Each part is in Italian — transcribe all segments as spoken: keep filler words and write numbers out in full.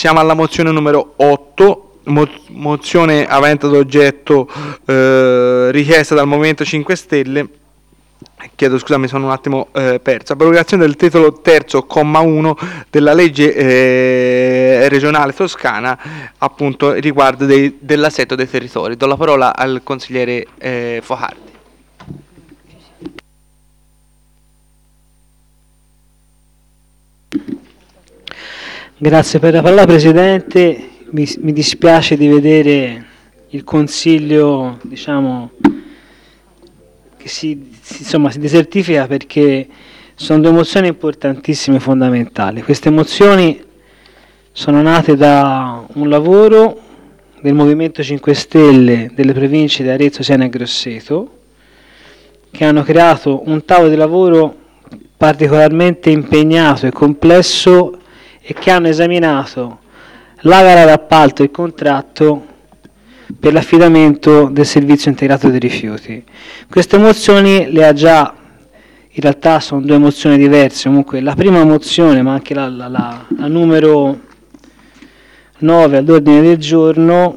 Siamo alla mozione numero otto, mo- mozione avente ad oggetto eh, richiesta dal Movimento cinque Stelle. Chiedo scusa, mi sono un attimo eh, perso. Abrogazione del titolo terzo, comma uno della legge eh, regionale toscana, appunto riguardo dei, dell'assetto dei territori. Do la parola al consigliere eh, Focardi. Grazie per la parola, Presidente. Mi, mi dispiace di vedere il Consiglio, diciamo, che si, si, insomma, si desertifica, perché sono due mozioni importantissime e fondamentali. Queste mozioni sono nate da un lavoro del Movimento cinque Stelle delle province di Arezzo, Siena e Grosseto, che hanno creato un tavolo di lavoro particolarmente impegnato e complesso e che hanno esaminato la gara d'appalto e il contratto per l'affidamento del servizio integrato dei rifiuti. Queste mozioni le ha già, in realtà sono due mozioni diverse, comunque la prima mozione, ma anche la, la, la, la numero nove all'ordine del giorno,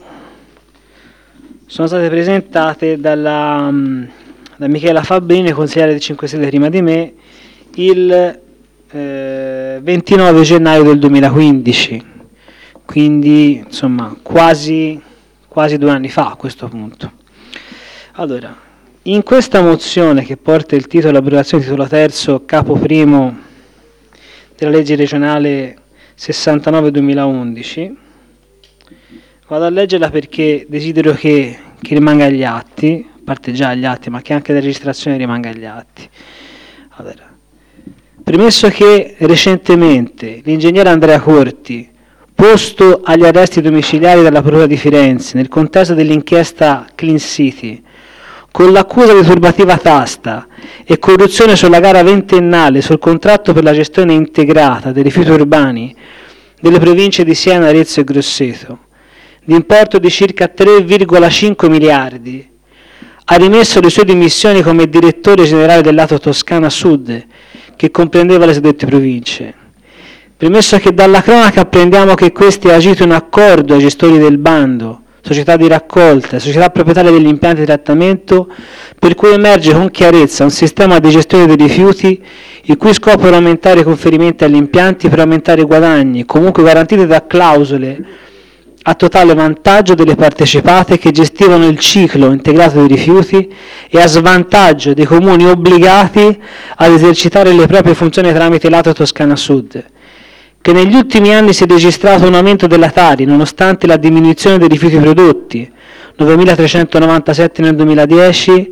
sono state presentate dalla, da Michela Fabbrini, consigliere del cinque Stelle prima di me, il eh, ventinove gennaio del duemilaquindici, quindi insomma quasi, quasi due anni fa a questo punto. Allora, in questa mozione che porta il titolo abrogazione titolo terzo, capo primo della legge regionale sessantanove duemilaundici, vado a leggerla perché desidero che, che rimanga agli atti, a parte già agli atti, ma che anche la registrazione rimanga agli atti. Allora, premesso che recentemente l'ingegnere Andrea Corti, posto agli arresti domiciliari dalla Procura di Firenze nel contesto dell'inchiesta Clean City, con l'accusa di turbativa d'asta e corruzione sulla gara ventennale sul contratto per la gestione integrata dei rifiuti urbani delle province di Siena, Arezzo e Grosseto, di importo di circa tre virgola cinque miliardi, ha rimesso le sue dimissioni come direttore generale del lato Toscana Sud, che comprendeva le suddette province. Premesso che dalla cronaca apprendiamo che questi ha agito in accordo ai gestori del bando, società di raccolta e società proprietarie degli impianti di trattamento, per cui emerge con chiarezza un sistema di gestione dei rifiuti il cui scopo era aumentare i conferimenti agli impianti per aumentare i guadagni, comunque garantiti da clausole a totale vantaggio delle partecipate che gestivano il ciclo integrato dei rifiuti e a svantaggio dei comuni obbligati ad esercitare le proprie funzioni tramite lato Toscana Sud, che negli ultimi anni si è registrato un aumento della Tari nonostante la diminuzione dei rifiuti prodotti, novemilatrecentonovantasette nel duemiladieci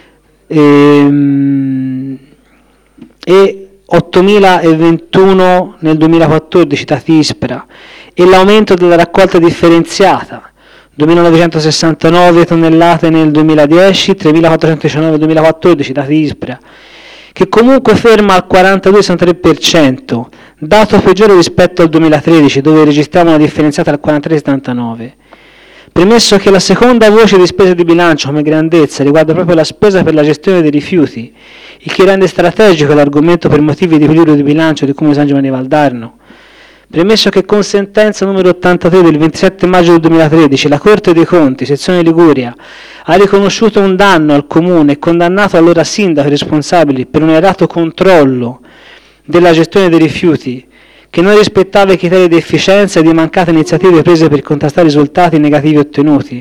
ehm, e ottomilaventuno nel duemilaquattordici da Tispera, e l'aumento della raccolta differenziata, duemilanovecentosessantanove tonnellate nel duemiladieci, tremilaquattrocentodiciannove nel duemilaquattordici da Tispera, che comunque ferma al quarantadue virgola sessantatré per cento, dato peggiore rispetto al duemilatredici, dove registriamo una differenziata al quarantatré virgola settantanove. Premesso che la seconda voce di spesa di bilancio come grandezza riguarda proprio la spesa per la gestione dei rifiuti, il che rende strategico l'argomento per motivi di equilibrio di bilancio di Comune San Giovanni Valdarno. Premesso che con sentenza numero ottantatré del ventisette maggio del duemilatredici la Corte dei Conti, sezione Liguria, ha riconosciuto un danno al Comune e condannato allora sindaco responsabili per un errato controllo della gestione dei rifiuti che non rispettava i criteri di efficienza e di mancate iniziative prese per contrastare i risultati negativi ottenuti.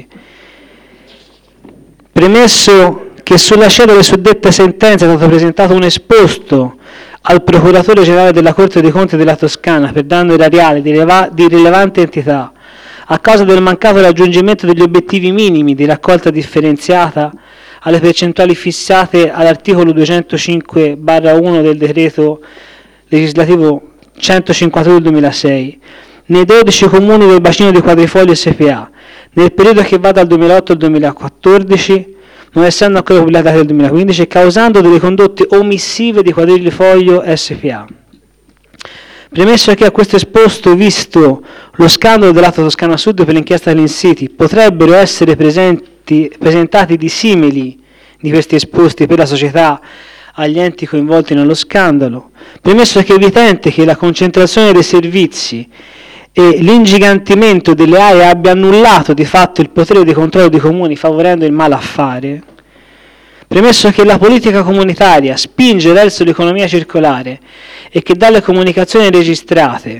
Premesso che sulla scia delle suddette sentenze è stato presentato un esposto al procuratore generale della Corte dei Conti della Toscana per danno erariale di, rileva- di rilevante entità a causa del mancato raggiungimento degli obiettivi minimi di raccolta differenziata alle percentuali fissate all'articolo duecentocinque barra uno del decreto legislativo centocinquantadue del duemilasei, nei dodici comuni del bacino di Quadrifoglio S P A, nel periodo che va dal duemilaotto al duemilaquattordici, non essendo ancora pubblicati nel duemilaquindici, causando delle condotte omissive di Quadrifoglio S P A. Premesso che a questo esposto, visto lo scandalo del lato Toscana Sud per l'inchiesta Clean City, potrebbero essere presenti, presentati dissimili di questi esposti per la società agli enti coinvolti nello scandalo, premesso che è evidente che la concentrazione dei servizi e l'ingigantimento delle aree abbia annullato di fatto il potere di controllo dei comuni, favorendo il malaffare, premesso che la politica comunitaria spinge verso l'economia circolare e che dalle comunicazioni registrate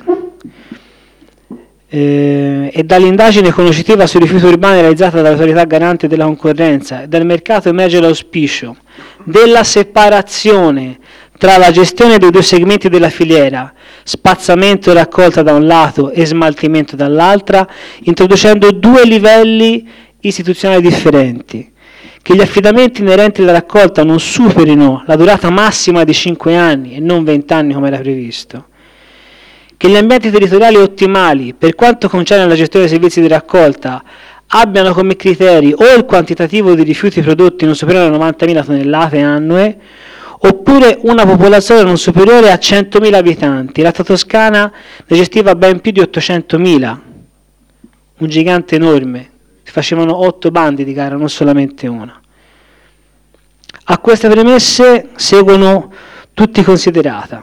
eh, e dall'indagine conoscitiva sui rifiuti urbani realizzata dall'autorità garante della concorrenza e dal mercato emerge l'auspicio della separazione tra la gestione dei due segmenti della filiera, spazzamento e raccolta da un lato e smaltimento dall'altra, introducendo due livelli istituzionali differenti, che gli affidamenti inerenti alla raccolta non superino la durata massima di cinque anni e non venti anni come era previsto, che gli ambienti territoriali ottimali, per quanto concerne la gestione dei servizi di raccolta, abbiano come criteri o il quantitativo di rifiuti prodotti non superiore a novantamila tonnellate annue, oppure una popolazione non superiore a centomila abitanti. La Toscana ne gestiva ben più di ottocentomila, un gigante enorme. Si facevano otto bandi di gara, non solamente una. A queste premesse seguono tutti considerata,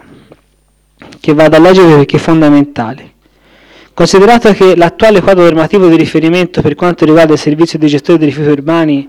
che vado a leggere perché è fondamentale. Considerato che l'attuale quadro normativo di riferimento per quanto riguarda il servizio di gestione dei rifiuti urbani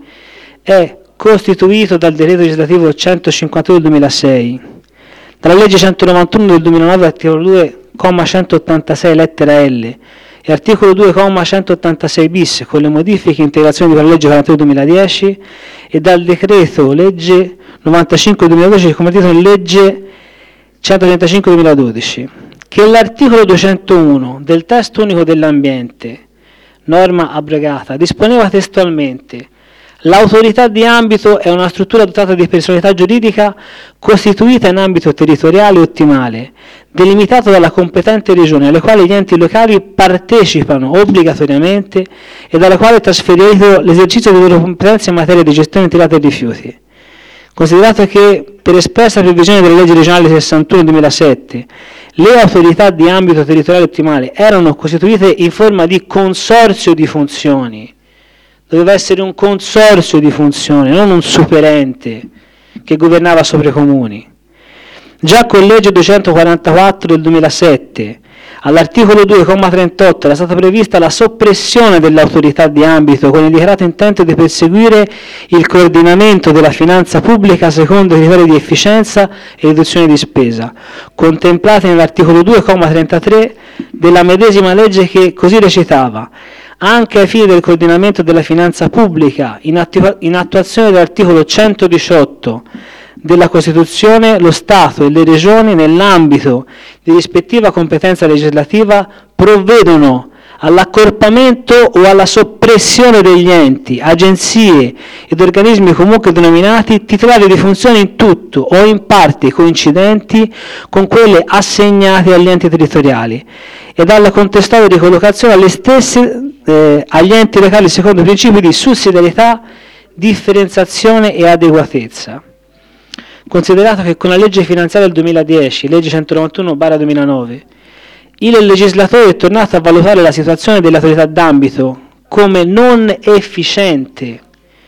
è costituito dal decreto legislativo centocinquantadue del duemilasei, dalla legge centonovantuno del duemilanove, articolo due, comma centottantasei, lettera L, e articolo due, comma centottantasei bis, con le modifiche e integrazioni di quella legge quarantadue del duemiladieci, e dal decreto legge novantacinque del duemiladodici, convertito in legge centotrentacinque del duemiladodici, che l'articolo duecentouno del testo unico dell'ambiente, norma abrogata, disponeva testualmente: l'autorità di ambito è una struttura dotata di personalità giuridica costituita in ambito territoriale ottimale, delimitato dalla competente regione, alle quali gli enti locali partecipano obbligatoriamente e dalla quale è trasferito l'esercizio delle loro competenze in materia di gestione integrata dei rifiuti. Considerato che, per espressa previsione della legge regionale sessantuno del duemilasette, le autorità di ambito territoriale ottimale erano costituite in forma di consorzio di funzioni, doveva essere un consorzio di funzioni, non un superente che governava sopra i comuni. Già con legge duecentoquarantaquattro del duemilasette, all'articolo due, comma trentotto, era stata prevista la soppressione dell'autorità di ambito con il dichiarato intento di perseguire il coordinamento della finanza pubblica secondo i criteri di efficienza e riduzione di spesa, contemplati nell'articolo due, comma trentatré della medesima legge, che così recitava: anche ai fini del coordinamento della finanza pubblica, in, attua- in attuazione dell'articolo centodiciotto della Costituzione, lo Stato e le Regioni, nell'ambito di rispettiva competenza legislativa, provvedono all'accorpamento o alla soppressione degli enti, agenzie ed organismi comunque denominati titolari di funzioni in tutto o in parti coincidenti con quelle assegnate agli enti territoriali e dalla contestuale ricollocazione alle stesse eh, agli enti locali secondo i principi di sussidiarietà, differenziazione e adeguatezza. Considerato che con la legge finanziaria del duemiladieci, legge centonovantuno del duemilanove, il legislatore è tornato a valutare la situazione dell'autorità d'ambito come non efficiente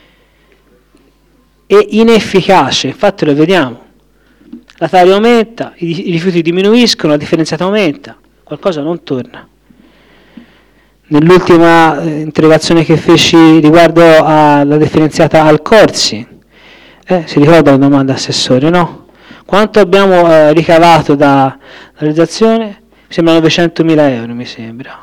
e inefficace, infatti lo vediamo, la taglia aumenta, i rifiuti diminuiscono, la differenziata aumenta, qualcosa non torna. Nell'ultima eh, interrogazione che feci riguardo alla differenziata al corsi, eh, si ricorda la domanda assessore, no? Quanto abbiamo eh, ricavato da realizzazione? Mi sembra novecentomila euro, mi sembra.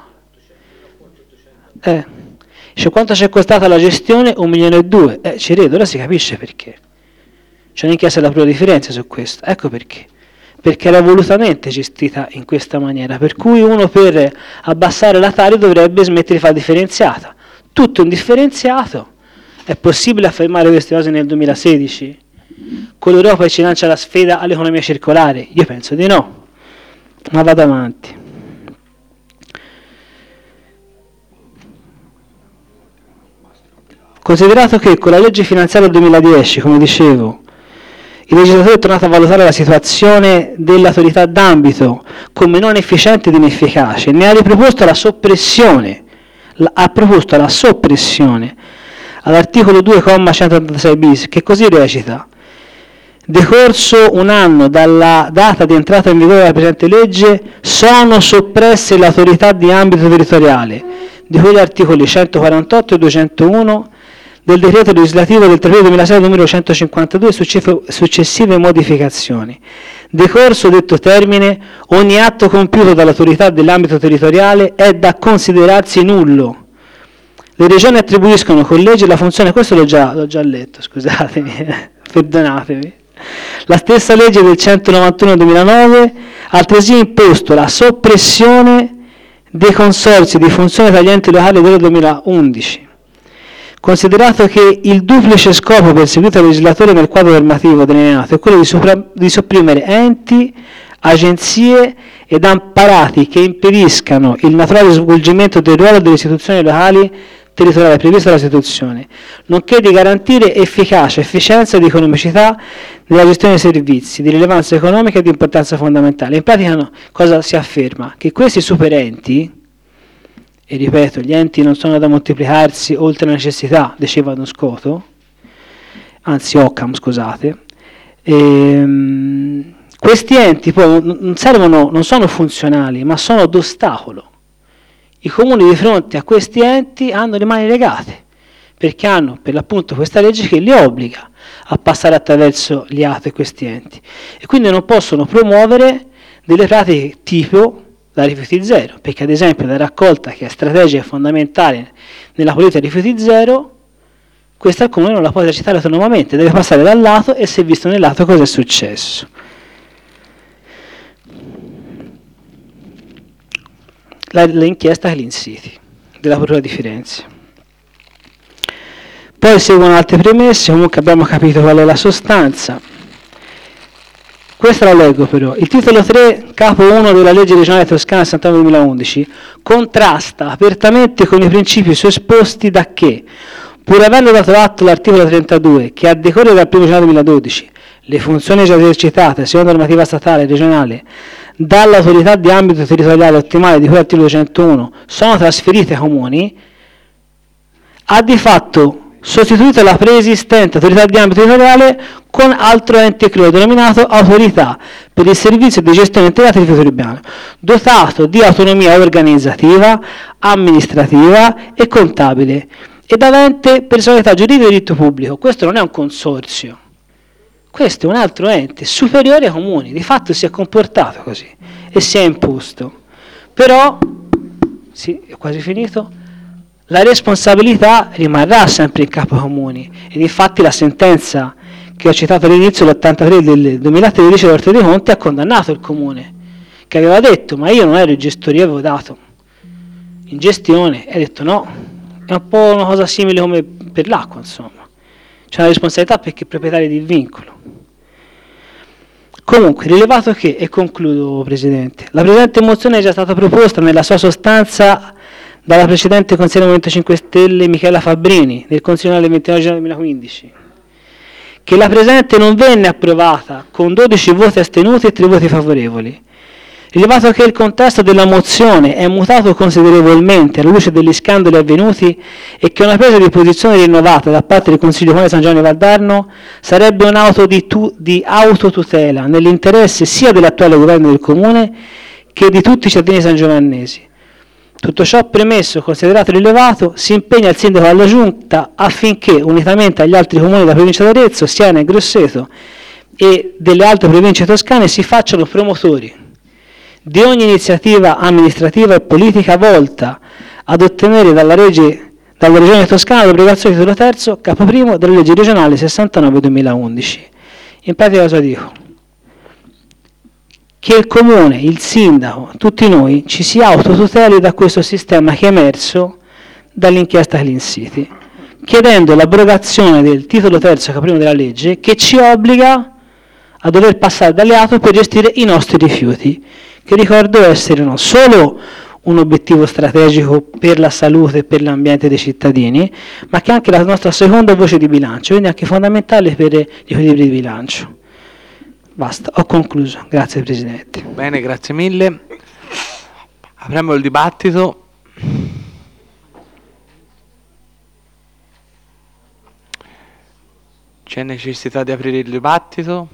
Eh. Dice, quanto ci è costata la gestione? Un milione e due. Eh, ci credo, ora si capisce perché. C'è un'inchiesta della propria differenza su questo. Ecco perché. Perché era volutamente gestita in questa maniera, per cui uno per abbassare la taglia dovrebbe smettere di fare differenziata. Tutto indifferenziato. È possibile affermare queste cose nel duemilasedici? Con l'Europa ci lancia la sfida all'economia circolare? Io penso di no. Ma vado avanti. Considerato che con la legge finanziaria del duemiladieci, come dicevo, il legislatore è tornato a valutare la situazione dell'autorità d'ambito come non efficiente ed inefficace, ne ha riproposto la soppressione, ha proposto la soppressione all'articolo due, comma centottantasei bis, che così recita: decorso un anno dalla data di entrata in vigore della presente legge, sono soppresse le autorità di ambito territoriale, di cui gli articoli centoquarantotto e duecentouno del decreto legislativo del tre aprile duemilasei numero centocinquantadue e successive modificazioni. Decorso detto termine, ogni atto compiuto dall'autorità dell'ambito territoriale è da considerarsi nullo. Le regioni attribuiscono con legge la funzione, questo l'ho già, l'ho già letto, scusatemi, perdonatemi. La stessa legge del centonovantuno duemilanove ha altresì imposto la soppressione dei consorzi di funzione tra gli enti locali del duemilaundici. Considerato che il duplice scopo perseguito dal legislatore nel quadro normativo delineato è quello di, sopra- di sopprimere enti, agenzie ed apparati che impediscano il naturale svolgimento del ruolo delle istituzioni locali territoriali previsto dalla Costituzione, nonché di garantire efficacia, efficienza ed economicità nella gestione dei servizi di rilevanza economica e di importanza fondamentale. In pratica no, cosa si afferma? Che questi superenti, e ripeto, gli enti non sono da moltiplicarsi oltre la necessità, diceva Don Scoto, anzi Occam, scusate, ehm, questi enti poi non servono, non sono funzionali, ma sono d'ostacolo. I comuni di fronte a questi enti hanno le mani legate, perché hanno per l'appunto questa legge che li obbliga a passare attraverso gli atti e questi enti, e quindi non possono promuovere delle pratiche tipo la rifiuti zero, perché ad esempio la raccolta, che è strategica e fondamentale nella politica rifiuti zero, questa il comune non la può esercitare autonomamente, deve passare dal lato e si è visto nel lato cosa è successo. La, l'inchiesta Clean City della Procura di Firenze. Poi seguono altre premesse, comunque abbiamo capito qual è la sostanza. Questa la leggo però. Il titolo tre, capo uno della legge regionale toscana sessantanove duemilaundici, contrasta apertamente con i principi suesposti da che, pur avendo dato atto all'articolo trentadue, che a decorrere dal primo gennaio duemiladodici le funzioni già esercitate, secondo normativa statale e regionale, dall'autorità di ambito territoriale ottimale di cui articolo centouno sono trasferite ai comuni, ha di fatto sostituito la preesistente autorità di ambito territoriale con altro ente CREO denominato Autorità per il servizio di gestione integrata di rifiuti urbani, dotato di autonomia organizzativa, amministrativa e contabile ed avente personalità giuridica di diritto pubblico. Questo non è un consorzio, questo è un altro ente superiore ai comuni, di fatto si è comportato così e si è imposto. Però, sì, è quasi finito, la responsabilità rimarrà sempre in capo ai comuni, ed infatti la sentenza che ho citato all'inizio, l'ottantatré del duemilatredici della Corte dei Conti, ha condannato il comune, che aveva detto ma io non ero il gestore, io avevo dato in gestione, e ha detto no, è un po' una cosa simile come per l'acqua, insomma, c'è una responsabilità perché è proprietario del vincolo. Comunque, rilevato che, e concludo Presidente, la presente mozione è già stata proposta nella sua sostanza dalla precedente consigliere del Movimento cinque Stelle Michela Fabbrini del Consiglio del ventinove gennaio duemilaquindici, che la presente non venne approvata con dodici voti astenuti e tre voti favorevoli. Rilevato che il contesto della mozione è mutato considerevolmente alla luce degli scandali avvenuti e che una presa di posizione rinnovata da parte del Consiglio Comunale San Giovanni Valdarno sarebbe un'auto di, tu, di autotutela nell'interesse sia dell'attuale governo del Comune che di tutti i cittadini sangiovannesi. Tutto ciò premesso, considerato rilevato, si impegna il Sindaco alla Giunta affinché, unitamente agli altri comuni della provincia d'Arezzo, Siena e Grosseto e delle altre province toscane, si facciano promotori di ogni iniziativa amministrativa e politica volta ad ottenere dalla, regi, dalla Regione Toscana l'abrogazione del titolo terzo, capo primo, della legge regionale sessantanove duemilaundici. In pratica cosa dico? Che il Comune, il Sindaco, tutti noi ci si autotuteli da questo sistema che è emerso dall'inchiesta Clean City, chiedendo l'abrogazione del titolo terzo, capo primo della legge, che ci obbliga a dover passare dalle auto per gestire i nostri rifiuti, che ricordo essere non solo un obiettivo strategico per la salute e per l'ambiente dei cittadini, ma che è anche la nostra seconda voce di bilancio, quindi anche fondamentale per gli equilibri di bilancio. Basta, ho concluso. Grazie Presidente. Bene, grazie mille. Apriamo il dibattito. Ci C'è necessità di aprire il dibattito?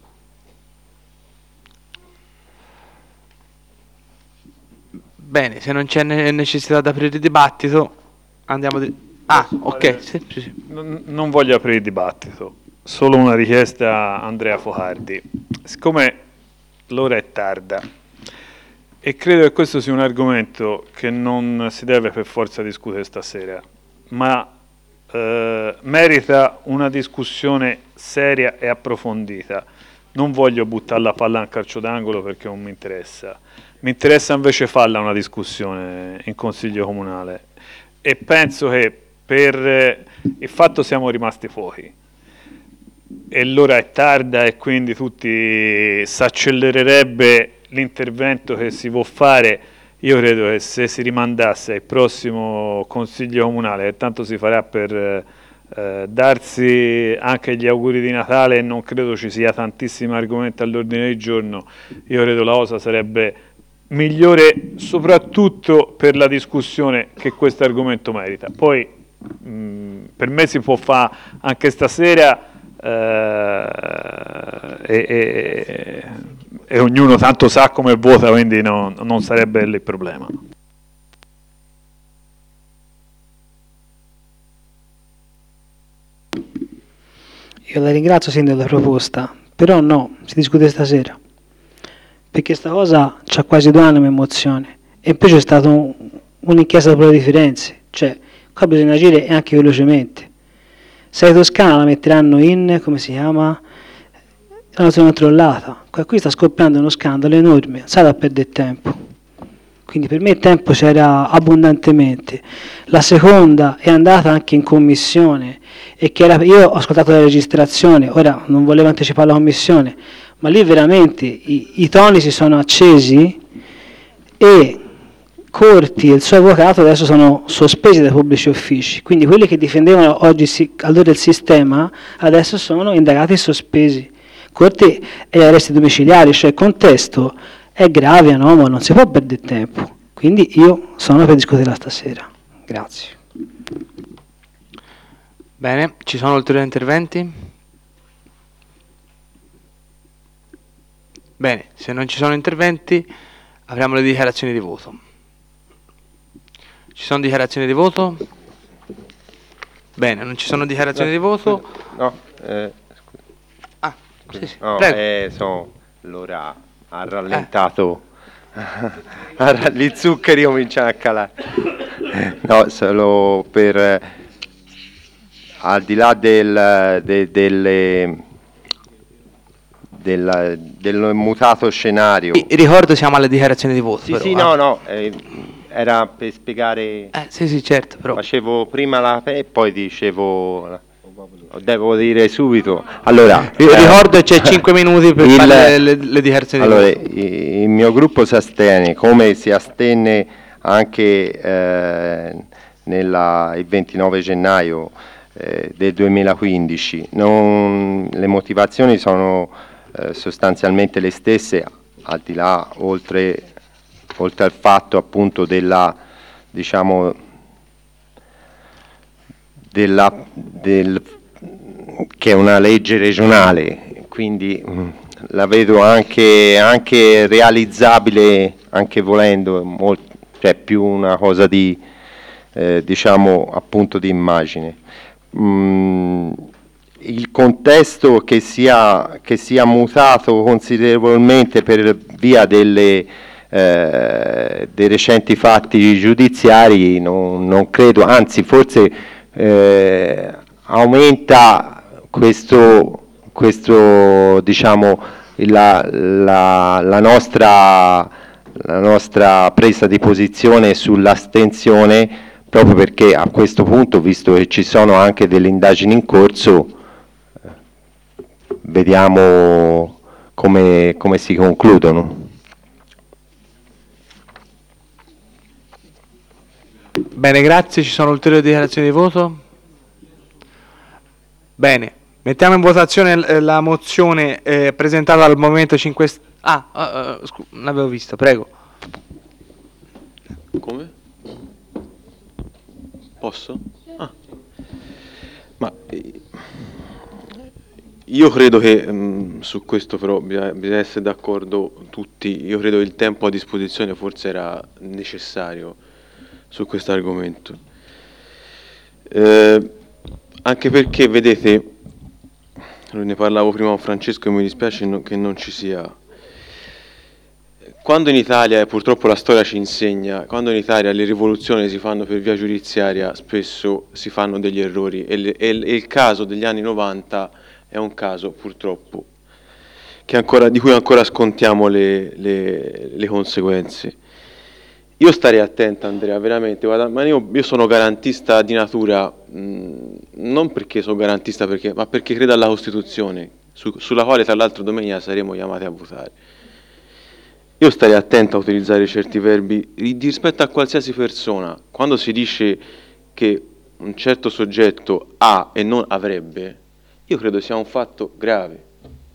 Bene, se non c'è ne- necessità di aprire il dibattito, andiamo di... Ah, ok, sì, sì, sì. Non, non voglio aprire il dibattito, solo una richiesta a Andrea Focardi. Siccome l'ora è tarda e credo che questo sia un argomento che non si deve per forza discutere stasera, ma eh, merita una discussione seria e approfondita. Non voglio buttare la palla in calcio d'angolo perché non mi interessa. Mi interessa invece farla una discussione in Consiglio Comunale e penso che per il fatto siamo rimasti pochi e l'ora è tarda e quindi tutti si accelererebbe l'intervento che si può fare. Io credo che se si rimandasse al prossimo Consiglio Comunale, che tanto si farà per eh, darsi anche gli auguri di Natale, non credo ci sia tantissimi argomenti all'ordine del giorno, io credo la cosa sarebbe migliore soprattutto per la discussione che questo argomento merita. Poi mh, per me si può fare anche stasera eh, e, e, e ognuno tanto sa come vota, quindi no, non sarebbe il problema. Io la ringrazio sì della proposta, però no, si discute stasera. Perché sta cosa c'ha quasi due anni di emozione. E poi c'è stata un, un'inchiesta sulle di Firenze. Cioè, qua bisogna agire e anche velocemente. Se la Toscana la metteranno in, come si chiama, la nazione controllata. Qua qui sta scoppiando uno scandalo enorme, non sa da perdere tempo. Quindi per me il tempo c'era abbondantemente. La seconda è andata anche in commissione e che era, io ho ascoltato la registrazione, ora non volevo anticipare la commissione, ma lì veramente i, i toni si sono accesi e Corti e il suo avvocato adesso sono sospesi dai pubblici uffici, quindi quelli che difendevano oggi si, allora il sistema adesso sono indagati e sospesi. Corti e arresti domiciliari, cioè il contesto è grave, anomalo, non si può perdere tempo. Quindi io sono per discuterla stasera. Grazie. Bene, ci sono ulteriori interventi? Bene, se non ci sono interventi apriamo le dichiarazioni di voto. Ci sono dichiarazioni di voto? Bene, non ci sono dichiarazioni no, di voto? No, eh, Ah, sì, sì, no, prego. eh, so, l'ora ha rallentato, eh. Gli zuccheri cominciano a calare. No, solo per, eh, al di là del, de, delle, del, del mutato scenario. I- ricordo siamo alle dichiarazioni di voto. Sì, però, sì, eh. no, no, eh, era per spiegare, Eh, sì, sì, certo, però. facevo prima la e poi dicevo, devo dire subito, allora, Io eh, ricordo che c'è cinque minuti per il- fare le, le, le dichiarazioni allora, di voto. i- il mio gruppo si astiene, come si astenne anche eh, nella, il ventinove gennaio eh, del duemilaquindici. Non, le motivazioni sono eh, sostanzialmente le stesse, al di là, oltre, oltre al fatto appunto della, diciamo, della, del, che è una legge regionale, quindi mh, la vedo anche, anche realizzabile, anche volendo, molto, cioè più una cosa di, eh, diciamo, appunto di immagine. Mm, il contesto che sia, che sia mutato considerevolmente per via delle, eh, dei recenti fatti giudiziari non, non credo, anzi forse eh, aumenta questo, questo diciamo, la, la, la nostra la nostra presa di posizione sull'astensione, proprio perché a questo punto, visto che ci sono anche delle indagini in corso, vediamo come, come si concludono. Bene, grazie. Ci sono ulteriori dichiarazioni di voto? Bene, mettiamo in votazione eh, la mozione eh, presentata dal Movimento cinque Stelle. Ah, uh, uh, scu- non avevo visto, prego. Come? Posso? Ah. Ma eh, io credo che mh, su questo però bisogna, bisogna essere d'accordo tutti. Io credo che il tempo a disposizione forse era necessario su questo argomento, eh, anche perché vedete, ne parlavo prima con Francesco e mi dispiace no, che non ci sia. Quando in Italia, e purtroppo la storia ci insegna, quando in Italia le rivoluzioni si fanno per via giudiziaria, spesso si fanno degli errori, e, le, e il caso degli anni novanta è un caso purtroppo che ancora, di cui ancora scontiamo le, le, le conseguenze. Io starei attento, Andrea, veramente, guarda, ma io, io sono garantista di natura, mh, non perché sono garantista, perché, ma perché credo alla Costituzione, su, sulla quale tra l'altro domenica saremo chiamati a votare. Io starei attento a utilizzare certi verbi di rispetto a qualsiasi persona. Quando si dice che un certo soggetto ha e non avrebbe, io credo sia un fatto grave.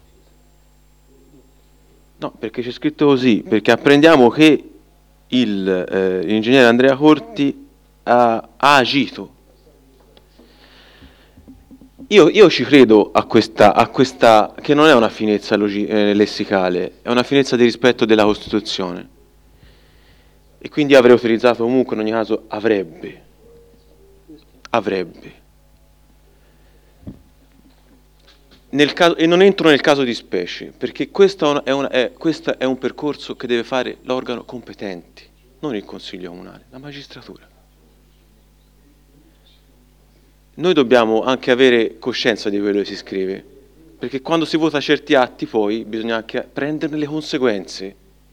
No, perché c'è scritto così, perché apprendiamo che il, eh, l'ingegnere Andrea Corti ha, ha agito. Io, io ci credo a questa, a questa, che non è una finezza logi- eh, lessicale, è una finezza di rispetto della Costituzione. E quindi avrei utilizzato comunque in ogni caso avrebbe. Avrebbe. Nel caso, e non entro nel caso di specie, perché questo è, una, è, questo è un percorso che deve fare l'organo competente, non il Consiglio Comunale, la magistratura. Noi dobbiamo anche avere coscienza di quello che si scrive, perché quando si vota certi atti poi bisogna anche prenderne le conseguenze.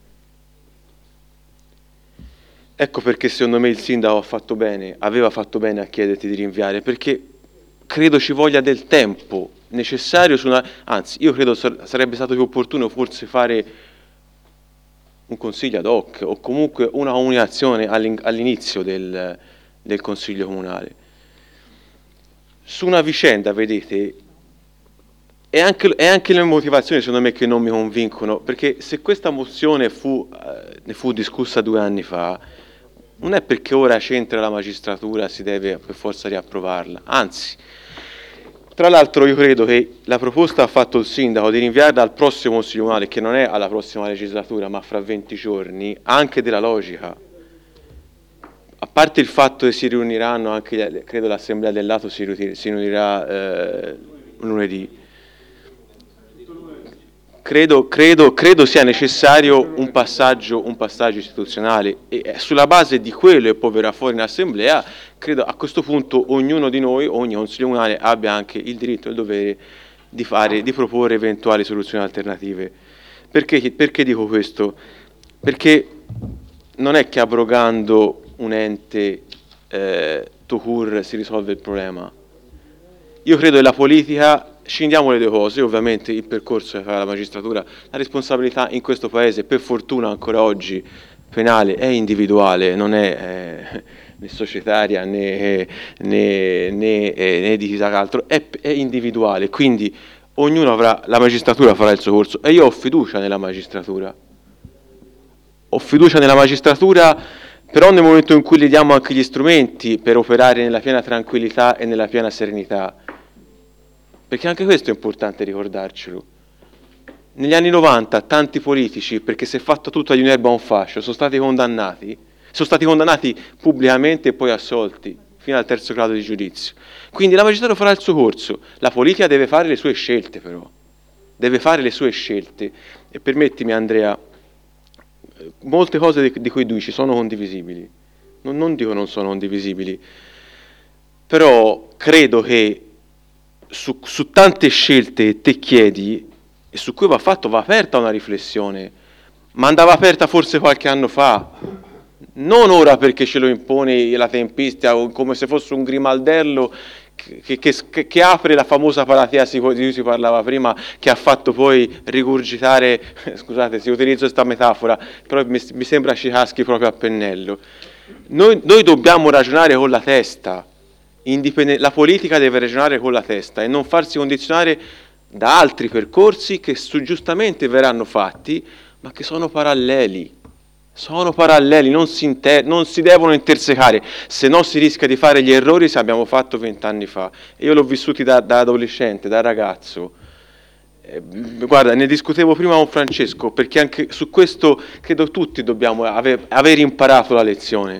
Ecco perché secondo me il sindaco ha fatto bene, aveva fatto bene a chiederti di rinviare, perché credo ci voglia del tempo necessario su una, anzi io credo sarebbe stato più opportuno forse fare un consiglio ad hoc o comunque una comunicazione all'inizio del, del Consiglio Comunale. Su una vicenda, vedete, è anche, è anche le motivazioni secondo me che non mi convincono, perché se questa mozione fu, eh, ne fu discussa due anni fa, non è perché ora c'entra la magistratura si deve per forza riapprovarla, anzi, tra l'altro io credo che la proposta ha fatto il sindaco di rinviarla al prossimo Consiglio Comunale, che non è alla prossima legislatura ma fra venti giorni, anche della logica. A parte il fatto che si riuniranno anche, credo l'Assemblea del Lato si riunirà eh, lunedì, credo, credo, credo sia necessario un passaggio, un passaggio istituzionale e sulla base di quello che poi verrà fuori in Assemblea, credo a questo punto ognuno di noi, ogni Consiglio Comunale abbia anche il diritto e il dovere di, fare, di proporre eventuali soluzioni alternative. Perché, perché dico questo? Perché non è che abrogando un ente eh, Tucur si risolve il problema. Io credo che la politica, scindiamo le due cose, ovviamente il percorso che fa la magistratura, la responsabilità in questo paese per fortuna ancora oggi penale è individuale, non è eh, né societaria né, né, né, eh, né di chissà che altro, è, è individuale, quindi ognuno avrà, la magistratura farà il suo corso e io ho fiducia nella magistratura. Ho fiducia nella magistratura, però nel momento in cui le diamo anche gli strumenti per operare nella piena tranquillità e nella piena serenità, perché anche questo è importante ricordarcelo. Negli anni novanta tanti politici, perché si è fatto tutto agli un'erba un fascio, sono stati condannati, sono stati condannati pubblicamente e poi assolti, fino al terzo grado di giudizio. Quindi la magistratura farà il suo corso, la politica deve fare le sue scelte però, deve fare le sue scelte. E permettimi Andrea, molte cose di, di cui dici sono condivisibili, non, non dico non sono condivisibili, però credo che su, su tante scelte che te chiedi e su cui va fatto, va aperta una riflessione, ma andava aperta forse qualche anno fa, non ora perché ce lo impone la tempistica come se fosse un grimaldello Che, che, che apre la famosa paratesi di cui si parlava prima, che ha fatto poi rigurgitare, scusate se utilizzo questa metafora, però mi, mi sembra ci caschi proprio a pennello. Noi, noi dobbiamo ragionare con la testa, la politica deve ragionare con la testa e non farsi condizionare da altri percorsi che su, giustamente verranno fatti, ma che sono paralleli. Sono paralleli, non si, inter- non si devono intersecare, se no si rischia di fare gli errori che abbiamo fatto vent'anni fa. E io l'ho vissuti da, da adolescente, da ragazzo. Eh, guarda, ne discutevo prima con Francesco, perché anche su questo credo tutti dobbiamo aver, aver imparato la lezione.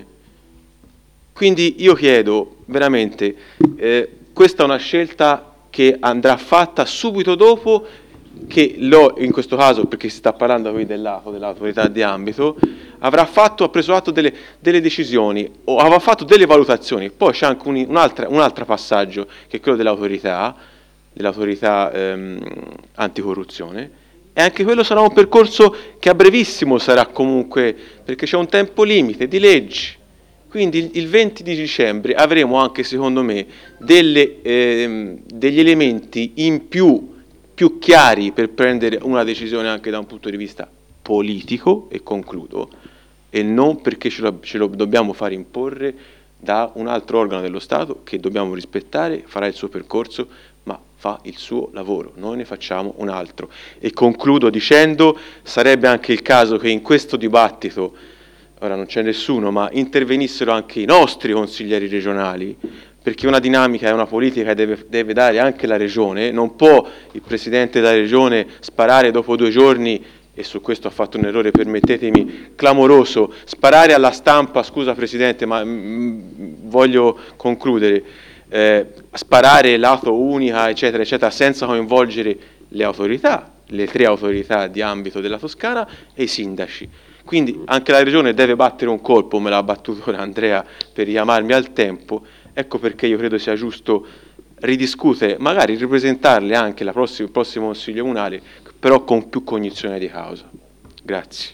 Quindi io chiedo veramente, eh, questa è una scelta che andrà fatta subito dopo che l'ho, in questo caso perché si sta parlando qui dell'A F O, dell'autorità di ambito, avrà fatto, ha preso atto delle, delle decisioni o avrà fatto delle valutazioni. Poi c'è anche un, un, altro, un altro passaggio che è quello dell'autorità, dell'autorità ehm, anticorruzione, e anche quello sarà un percorso che a brevissimo sarà comunque, perché c'è un tempo limite di leggi. Quindi il venti di dicembre avremo anche, secondo me, delle, ehm, degli elementi in più, più chiari per prendere una decisione anche da un punto di vista politico, e concludo, e non perché ce lo, ce lo dobbiamo fare imporre da un altro organo dello Stato che dobbiamo rispettare, farà il suo percorso, ma fa il suo lavoro, noi ne facciamo un altro. E concludo dicendo, sarebbe anche il caso che in questo dibattito, ora non c'è nessuno, ma intervenissero anche i nostri consiglieri regionali, perché una dinamica e una politica deve, deve dare anche la Regione. Non può il Presidente della Regione sparare dopo due giorni, e su questo ha fatto un errore, permettetemi, clamoroso, sparare alla stampa, scusa Presidente, ma mh, voglio concludere, eh, sparare lato unica, eccetera, eccetera, senza coinvolgere le autorità, le tre autorità di ambito della Toscana e i sindaci. Quindi anche la Regione deve battere un colpo, me l'ha battuto Andrea per richiamarmi al tempo. Ecco perché io credo sia giusto ridiscutere, magari ripresentarle anche la prossima, il prossimo Consiglio Comunale, però con più cognizione di causa. Grazie.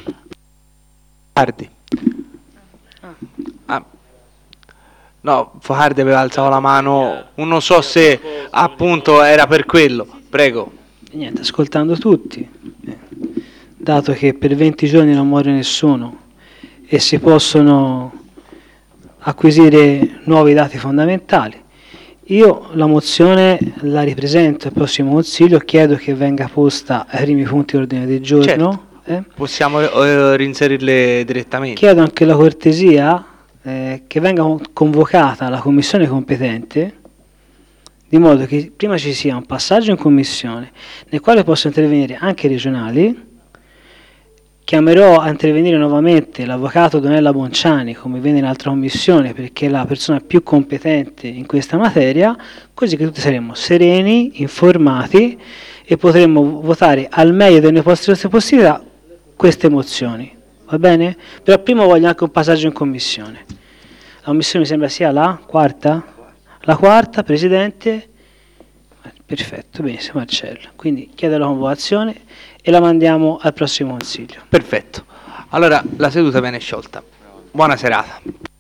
Focardi. Ah. No, Focardi aveva alzato la mano, non so se appunto era per quello. Prego. E niente, ascoltando tutti, eh, dato che per venti giorni non muore nessuno e si possono acquisire nuovi dati fondamentali, io la mozione la ripresento al prossimo Consiglio, chiedo che venga posta ai primi punti dell'ordine del giorno. Certo, eh. possiamo eh, reinserirle direttamente. Chiedo anche la cortesia eh, che venga convocata la commissione competente, di modo che prima ci sia un passaggio in commissione nel quale possano intervenire anche i regionali. Chiamerò a intervenire nuovamente l'avvocato Donella Bonciani, come viene in altra commissione, perché è la persona più competente in questa materia, così che tutti saremo sereni, informati e potremo votare al meglio delle nostre possibilità queste mozioni. Va bene? Però prima voglio anche un passaggio in commissione. La commissione mi sembra sia la quarta? La quarta, Presidente? Perfetto, benissimo Marcello. Quindi chiedo la convocazione e la mandiamo al prossimo Consiglio. Perfetto. Allora la seduta viene sciolta. Buona serata.